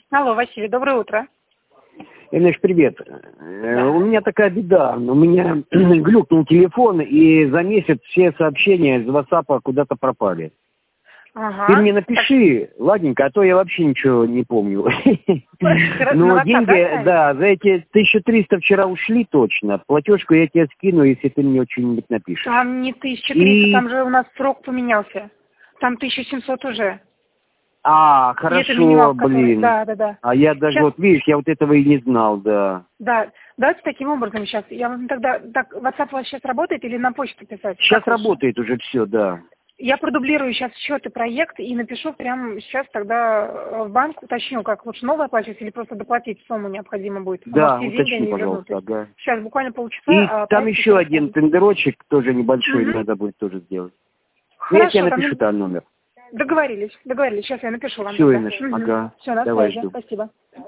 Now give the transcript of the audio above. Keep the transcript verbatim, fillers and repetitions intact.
Алло, Василий, доброе утро. Инеш, привет. Да. У меня такая беда. У меня глюкнул телефон, и за месяц все сообщения из WhatsApp куда-то пропали. Ага. Ты мне напиши, так... ладненько, а то я вообще ничего не помню. Но деньги, да, за эти тысячу триста вчера ушли точно. Платежку я тебе скину, если ты мне что-нибудь напишешь. Там не тысяча триста, там же у нас срок поменялся. Там тысяча семьсот уже. А, хорошо, минимал, блин. Да, да, да. А я даже, сейчас... вот видишь, я вот этого и не знал, да. Да, давайте таким образом сейчас. Я вам тогда, так, WhatsApp у вас сейчас работает или на почту писать? Сейчас как работает лучше? Уже все, да. Я продублирую сейчас счет и проект и напишу прямо сейчас тогда в банк, уточню, как лучше новое оплачивать или просто доплатить сумму необходимо будет. Да, может, уточни, пожалуйста, ага. Сейчас буквально полчаса. И а там еще сейчас... один тендерочек, тоже небольшой, угу. надо будет тоже сделать. Хорошо, я тебе напишу там номер. Договорились, договорились. Сейчас я напишу вам. Все, Инеш, угу. ага. Все, на Давай, связи. жду. Спасибо.